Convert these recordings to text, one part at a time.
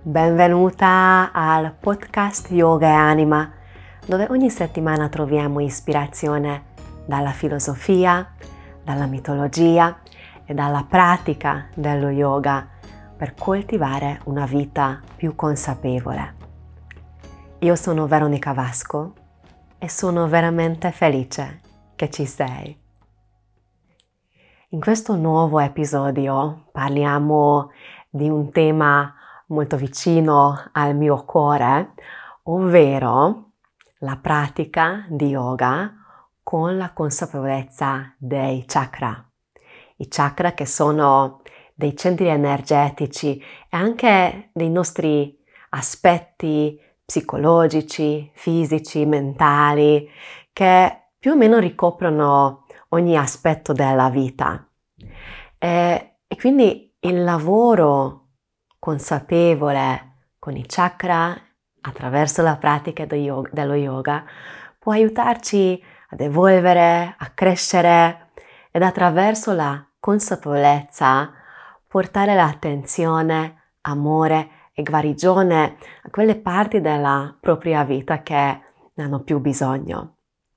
Benvenuta al podcast Yoga e Anima, dove ogni settimana troviamo ispirazione dalla filosofia, dalla mitologia e dalla pratica dello yoga per coltivare una vita più consapevole. Io sono Veronica Vasco e sono veramente felice che ci sei. In questo nuovo episodio parliamo di un tema molto vicino al mio cuore, ovvero la pratica di yoga con la consapevolezza dei chakra. I chakra che sono dei centri energetici e anche dei nostri aspetti psicologici, fisici, mentali, che più o meno ricoprono ogni aspetto della vita. E quindi il lavoro consapevole con i chakra attraverso la pratica dello yoga può aiutarci ad evolvere, a crescere ed attraverso la consapevolezza portare l'attenzione, amore e guarigione a quelle parti della propria vita che ne hanno più bisogno.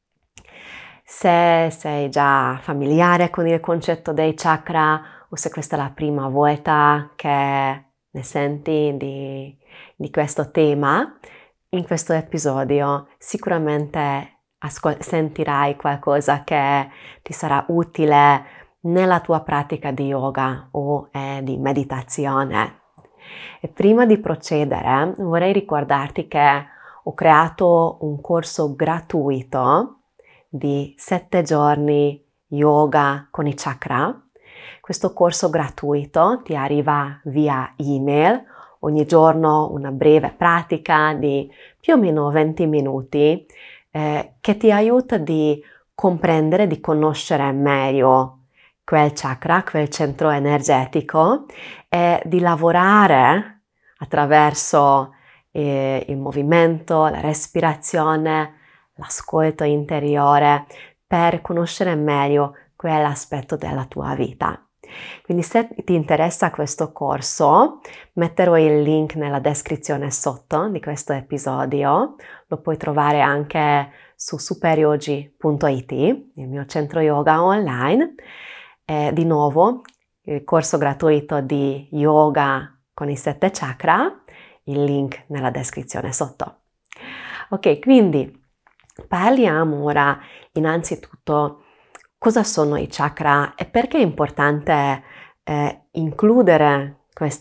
Se sei già familiare con il concetto dei chakra o se questa è la prima volta che ne senti di questo tema, in questo episodio sicuramente sentirai qualcosa che ti sarà utile nella tua pratica di yoga o di meditazione. E prima di procedere vorrei ricordarti che ho creato un corso gratuito di 7 giorni yoga con i chakra. Questo corso gratuito ti arriva via email, ogni giorno una breve pratica di più o meno 20 minuti che ti aiuta di comprendere, di conoscere meglio quel chakra, quel centro energetico e di lavorare attraverso il movimento, la respirazione, l'ascolto interiore per conoscere meglio quell'aspetto della tua vita. Quindi se ti interessa questo corso, metterò il link nella descrizione sotto di questo episodio, lo puoi trovare anche su superyogi.it, il mio centro yoga online. Di nuovo, il corso gratuito di yoga con i 7 chakra, il link nella descrizione sotto. Ok, quindi parliamo ora innanzitutto cosa sono i chakra e perché è importante includere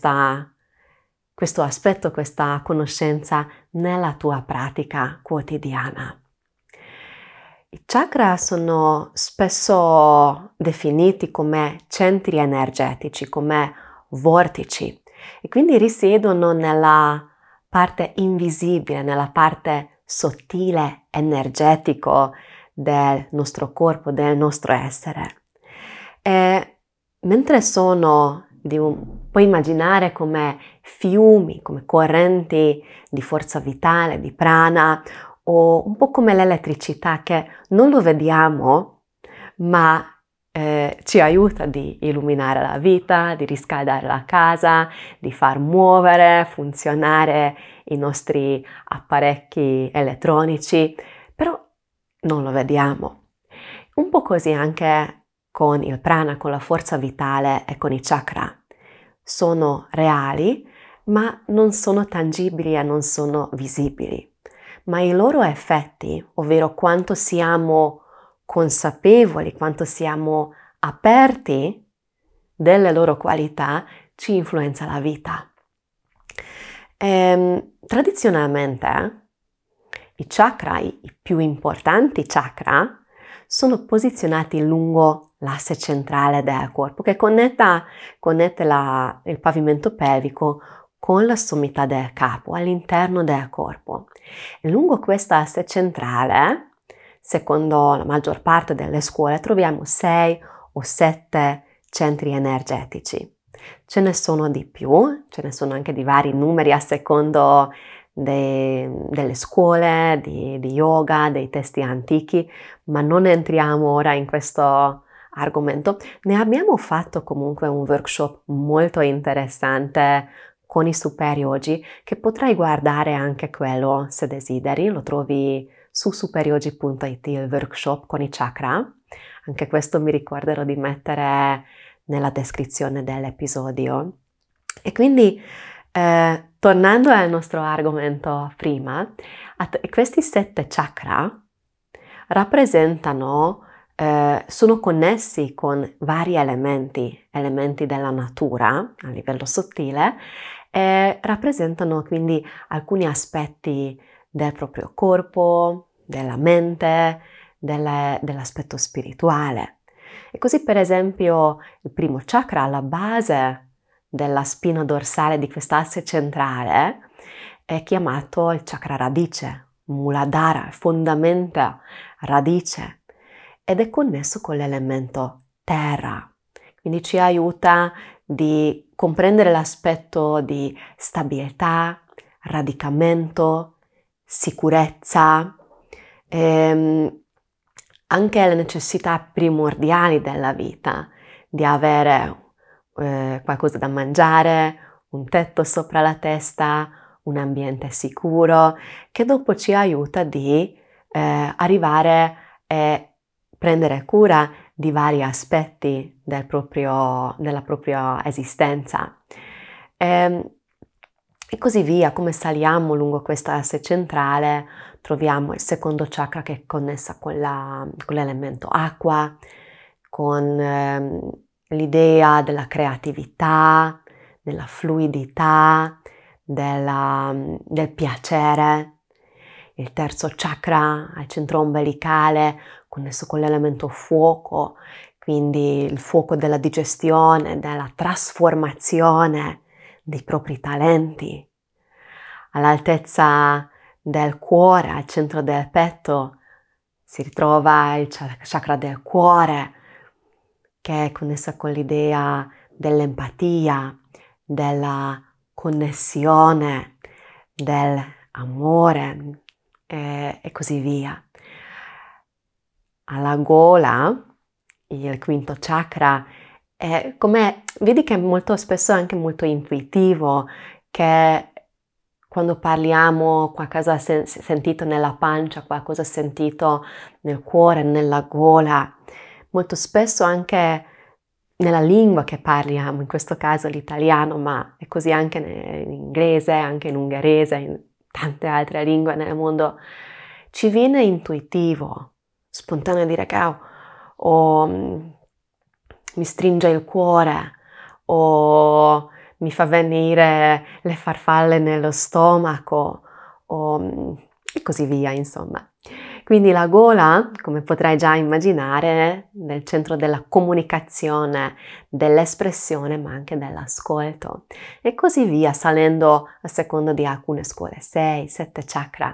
questo aspetto, questa conoscenza nella tua pratica quotidiana. I chakra sono spesso definiti come centri energetici, come vortici e quindi risiedono nella parte invisibile, nella parte sottile, energetico del nostro corpo, del nostro essere. E mentre puoi immaginare come fiumi, come correnti di forza vitale, di prana, o un po' come l'elettricità che non lo vediamo, ma ci aiuta di illuminare la vita, di riscaldare la casa, di far muovere, funzionare i nostri apparecchi elettronici, però non lo vediamo. Un po' così anche con il prana, con la forza vitale e con i chakra. Sono reali, ma non sono tangibili e non sono visibili. Ma i loro effetti, ovvero quanto siamo consapevoli, quanto siamo aperti delle loro qualità, ci influenza la vita. Tradizionalmente i chakra, i più importanti chakra, sono posizionati lungo l'asse centrale del corpo che connette il pavimento pelvico con la sommità del capo, all'interno del corpo. E lungo questa asse centrale, secondo la maggior parte delle scuole, troviamo 6 o 7 centri energetici. Ce ne sono di più, ce ne sono anche di vari numeri a secondo delle scuole di yoga, dei testi antichi, ma non entriamo ora in questo argomento. Ne abbiamo fatto comunque un workshop molto interessante con i super yogi, che potrai guardare anche quello se desideri, lo trovi su superyogi.it, il workshop con i chakra. Anche questo mi ricorderò di mettere nella descrizione dell'episodio. E quindi, tornando al nostro argomento prima, questi 7 chakra rappresentano, sono connessi con vari elementi della natura a livello sottile, e rappresentano quindi alcuni aspetti del proprio corpo, della mente, dell'aspetto spirituale. E così, per esempio, il primo chakra, alla base della spina dorsale di quest'asse centrale, è chiamato il chakra radice, Muladhara, fondamenta, radice, ed è connesso con l'elemento terra. Quindi ci aiuta di comprendere l'aspetto di stabilità, radicamento, sicurezza, anche le necessità primordiali della vita, di avere qualcosa da mangiare, un tetto sopra la testa, un ambiente sicuro, che dopo ci aiuta di arrivare e prendere cura di vari aspetti della propria esistenza. E così via, come saliamo lungo questa asse centrale, troviamo il secondo chakra che è connessa con l'elemento acqua, con l'idea della creatività, della fluidità, del piacere. Il terzo chakra al centro ombelicale, connesso con l'elemento fuoco, quindi il fuoco della digestione, della trasformazione dei propri talenti. All'altezza del cuore, al centro del petto, si ritrova il chakra del cuore, che è connessa con l'idea dell'empatia, della connessione, dell'amore e così via. Alla gola, il quinto chakra, vedi che molto spesso è anche molto intuitivo, che quando parliamo qualcosa sentito nella pancia, qualcosa sentito nel cuore, nella gola, molto spesso anche nella lingua che parliamo, in questo caso l'italiano, ma è così anche in inglese, anche in ungherese, in tante altre lingue nel mondo, ci viene intuitivo, spontaneo dire che mi stringe il cuore, o mi fa venire le farfalle nello stomaco, e così via, insomma. Quindi la gola, come potrai già immaginare, nel centro della comunicazione, dell'espressione, ma anche dell'ascolto. E così via, salendo a seconda di alcune scuole, 6, 7 chakra.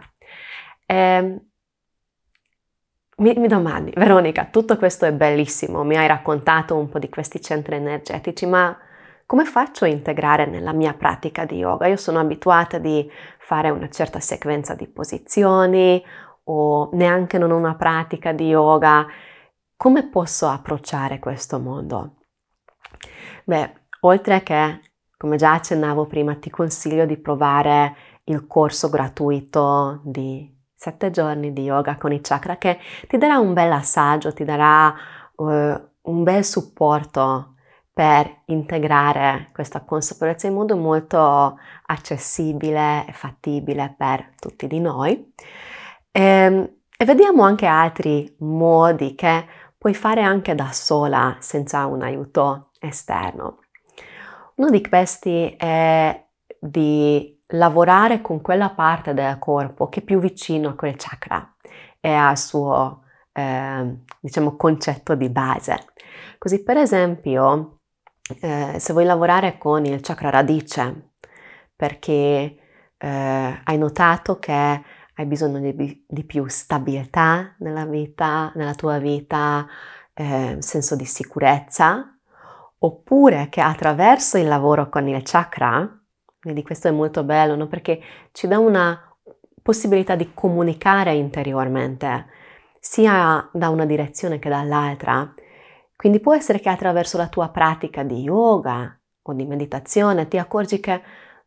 Mi domandi, Veronica, tutto questo è bellissimo, mi hai raccontato un po' di questi centri energetici, ma come faccio a integrare nella mia pratica di yoga? Io sono abituata di fare una certa sequenza di posizioni, o neanche non ho una pratica di yoga. Come posso approcciare questo mondo? Beh, oltre che, come già accennavo prima, ti consiglio di provare il corso gratuito di 7 giorni di yoga con i chakra, che ti darà un bel assaggio, ti darà un bel supporto per integrare questa consapevolezza in modo molto accessibile e fattibile per tutti di noi. E vediamo anche altri modi che puoi fare anche da sola, senza un aiuto esterno. Uno di questi è di lavorare con quella parte del corpo che è più vicino a quel chakra e al suo, concetto di base. Così, per esempio, se vuoi lavorare con il chakra radice, perché hai notato che hai bisogno di più stabilità nella vita, nella tua vita, senso di sicurezza, oppure che attraverso il lavoro con il chakra, vedi, questo è molto bello, no? Perché ci dà una possibilità di comunicare interiormente, sia da una direzione che dall'altra. Quindi può essere che attraverso la tua pratica di yoga o di meditazione ti accorgi che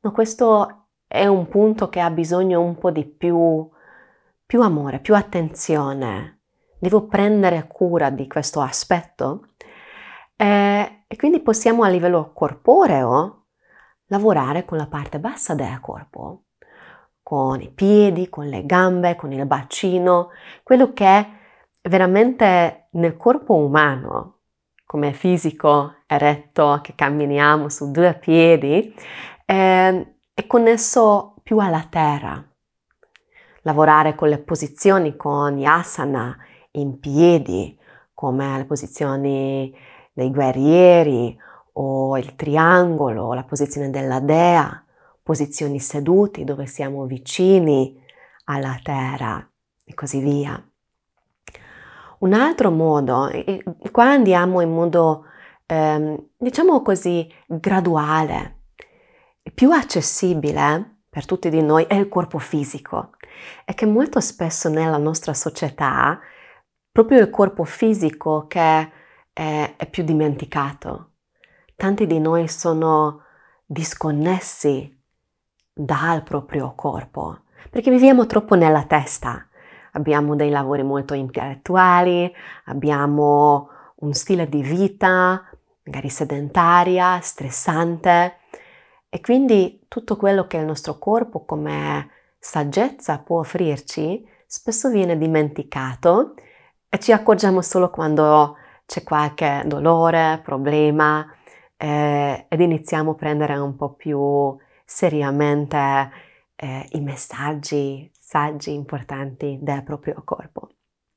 No, questo è un punto che ha bisogno un po' di più amore, più attenzione. Devo prendere cura di questo aspetto. E quindi possiamo a livello corporeo lavorare con la parte bassa del corpo, con i piedi, con le gambe, con il bacino, quello che è veramente nel corpo umano, come fisico eretto, che camminiamo su due piedi, è connesso più alla terra. Lavorare con le posizioni, con gli asana in piedi, come le posizioni dei guerrieri o il triangolo, la posizione della dea, posizioni seduti dove siamo vicini alla terra e così via. Un altro modo, qua andiamo in modo, diciamo così, graduale, più accessibile per tutti di noi è il corpo fisico. È che molto spesso nella nostra società proprio il corpo fisico che è più dimenticato. Tanti di noi sono disconnessi dal proprio corpo perché viviamo troppo nella testa. Abbiamo dei lavori molto intellettuali, abbiamo un stile di vita magari sedentaria, stressante e quindi tutto quello che il nostro corpo come saggezza può offrirci spesso viene dimenticato e ci accorgiamo solo quando c'è qualche dolore, problema ed iniziamo a prendere un po' più seriamente i messaggi saggi importanti del proprio corpo.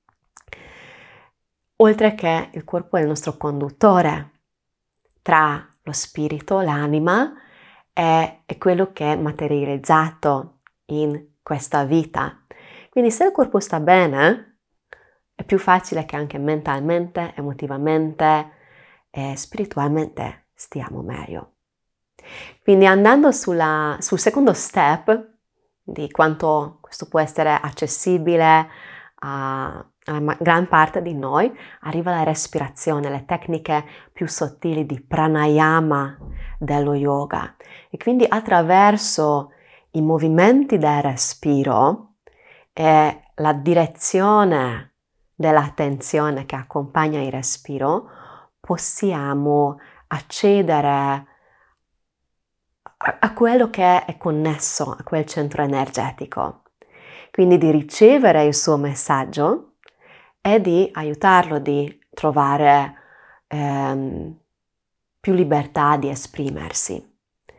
Oltre che il corpo è il nostro conduttore tra lo spirito, l'anima e quello che è materializzato in questa vita. Quindi se il corpo sta bene, è più facile che anche mentalmente, emotivamente e spiritualmente stiamo meglio. Quindi andando sul secondo step di quanto questo può essere accessibile alla gran parte di noi, arriva la respirazione, le tecniche più sottili di pranayama dello yoga. E quindi attraverso i movimenti del respiro e la direzione dell'attenzione che accompagna il respiro, possiamo accedere a quello che è connesso a quel centro energetico. Quindi di ricevere il suo messaggio e di aiutarlo di trovare più libertà di esprimersi.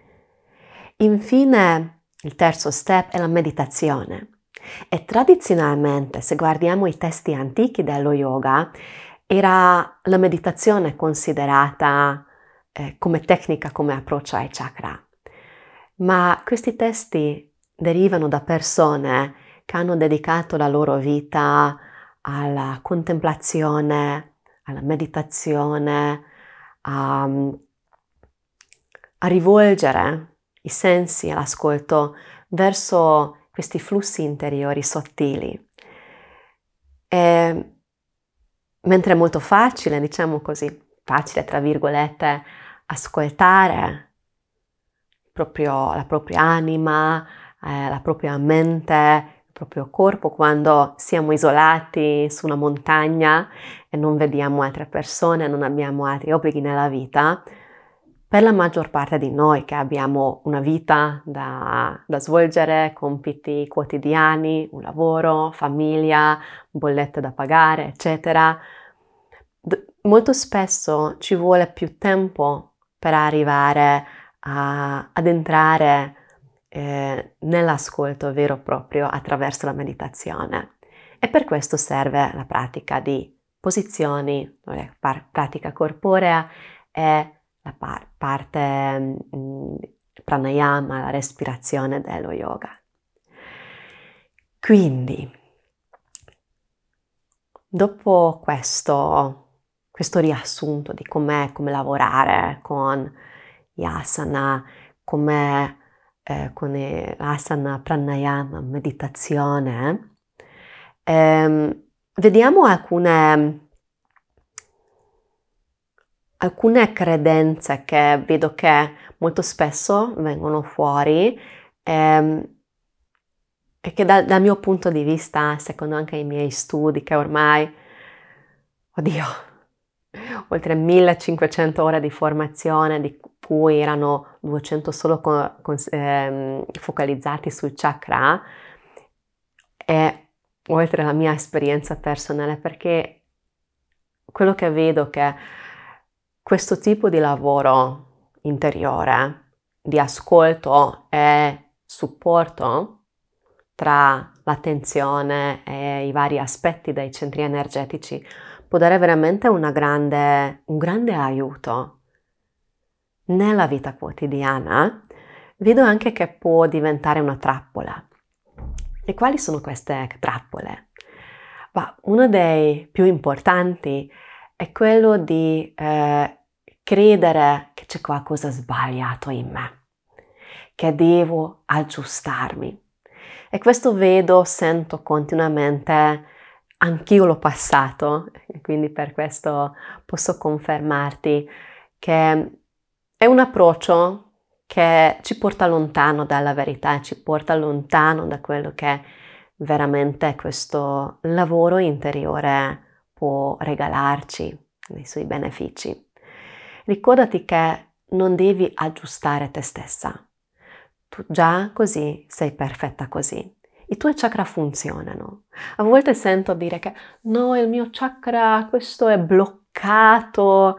Infine, il terzo step è la meditazione. E tradizionalmente, se guardiamo i testi antichi dello yoga, era la meditazione considerata come tecnica, come approccio ai chakra. Ma questi testi derivano da persone che hanno dedicato la loro vita alla contemplazione, alla meditazione, a rivolgere i sensi e l'ascolto verso questi flussi interiori sottili. Mentre è molto facile, diciamo così, facile tra virgolette, ascoltare proprio la propria anima, la propria mente, il proprio corpo quando siamo isolati su una montagna e non vediamo altre persone, non abbiamo altri obblighi nella vita. Per la maggior parte di noi che abbiamo una vita da svolgere, compiti quotidiani, un lavoro, famiglia, bollette da pagare, eccetera, molto spesso ci vuole più tempo per arrivare ad entrare nell'ascolto vero e proprio attraverso la meditazione. E per questo serve la pratica di posizioni, pratica corporea e la parte pranayama, la respirazione dello yoga. Quindi, dopo questo riassunto di come lavorare con gli asana, con l'asana pranayama, meditazione, vediamo alcune credenze che vedo che molto spesso vengono fuori, e che dal mio punto di vista, secondo anche i miei studi che ormai, oddio, oltre 1500 ore di formazione, di cui erano 200 solo focalizzati sui chakra, e oltre alla mia esperienza personale, perché quello che vedo è che questo tipo di lavoro interiore, di ascolto e supporto tra l'attenzione e i vari aspetti dei centri energetici può dare veramente un grande aiuto nella vita quotidiana. Vedo anche che può diventare una trappola. E quali sono queste trappole? Uno dei più importanti è quello di credere che c'è qualcosa sbagliato in me, che devo aggiustarmi. E questo vedo, sento continuamente, anch'io l'ho passato, e quindi per questo posso confermarti che è un approccio che ci porta lontano dalla verità, ci porta lontano da quello che veramente questo lavoro interiore può regalarci, nei suoi benefici. Ricordati che non devi aggiustare te stessa. Tu già così sei perfetta così. I tuoi chakra funzionano. A volte sento dire che no, il mio chakra, questo è bloccato.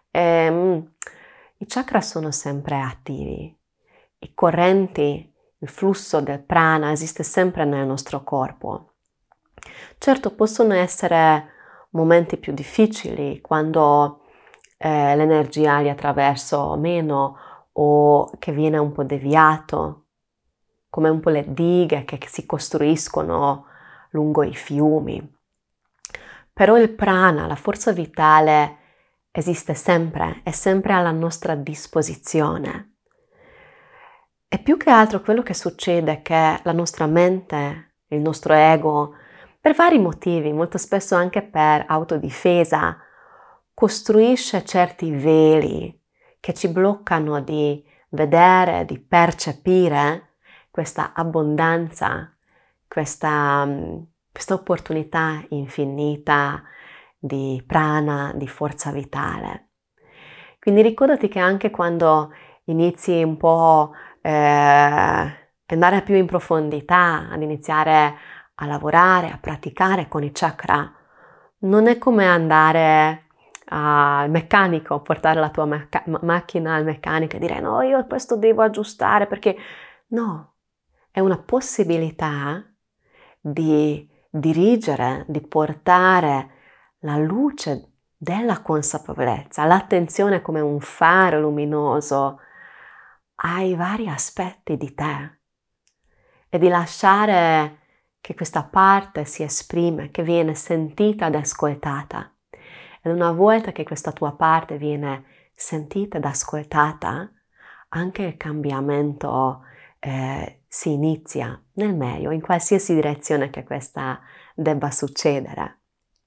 I chakra sono sempre attivi. I correnti, il flusso del prana esiste sempre nel nostro corpo. Certo, possono essere momenti più difficili quando l'energia li attraverso meno o che viene un po' deviato, come un po' le dighe che si costruiscono lungo i fiumi. Però il prana, la forza vitale, esiste sempre, è sempre alla nostra disposizione. E più che altro quello che succede è che la nostra mente, il nostro ego, per vari motivi, molto spesso anche per autodifesa, costruisce certi veli che ci bloccano di vedere, di percepire questa abbondanza, questa opportunità infinita di prana, di forza vitale. Quindi ricordati che anche quando inizi un po' andare più in profondità, ad iniziare a lavorare, a praticare con i chakra, non è come andare al meccanico, portare la tua macchina al meccanico e dire no, io questo devo aggiustare perché no, è una possibilità di dirigere, di portare la luce della consapevolezza, l'attenzione come un faro luminoso ai vari aspetti di te e di lasciare che questa parte si esprime, che viene sentita ed ascoltata. Ed una volta che questa tua parte viene sentita ed ascoltata, anche il cambiamento si inizia nel meglio, in qualsiasi direzione che questa debba succedere.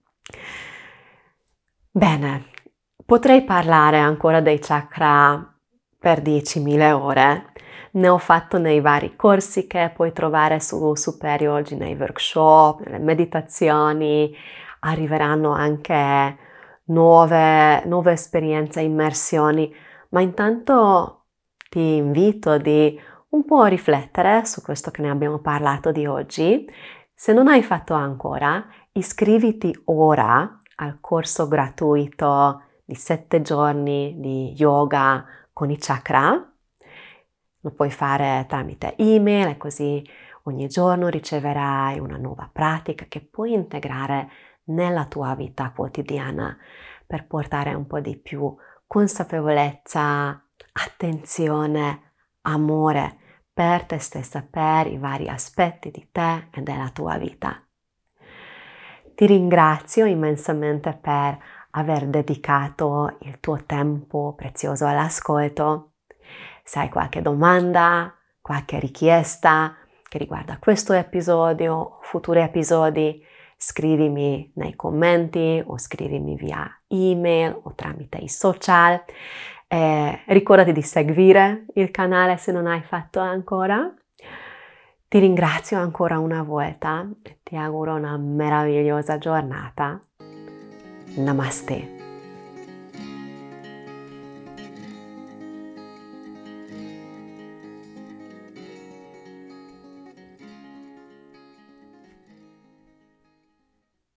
Bene, potrei parlare ancora dei chakra per 10.000 ore. Ne ho fatto nei vari corsi che puoi trovare su Superior, nei workshop, nelle meditazioni. Arriveranno anche nuove esperienze, immersioni, ma intanto ti invito di un po' riflettere su questo che ne abbiamo parlato di oggi. Se non hai fatto ancora, iscriviti ora al corso gratuito di 7 giorni di yoga con i chakra. Lo puoi fare tramite email e così ogni giorno riceverai una nuova pratica che puoi integrare nella tua vita quotidiana per portare un po' di più consapevolezza, attenzione, amore per te stessa, per i vari aspetti di te e della tua vita. Ti ringrazio immensamente per aver dedicato il tuo tempo prezioso all'ascolto. Se hai qualche domanda, qualche richiesta che riguarda questo episodio o futuri episodi, scrivimi nei commenti o scrivimi via email o tramite i social. Ricordati di seguire il canale se non hai fatto ancora. Ti ringrazio ancora una volta e ti auguro una meravigliosa giornata. Namaste.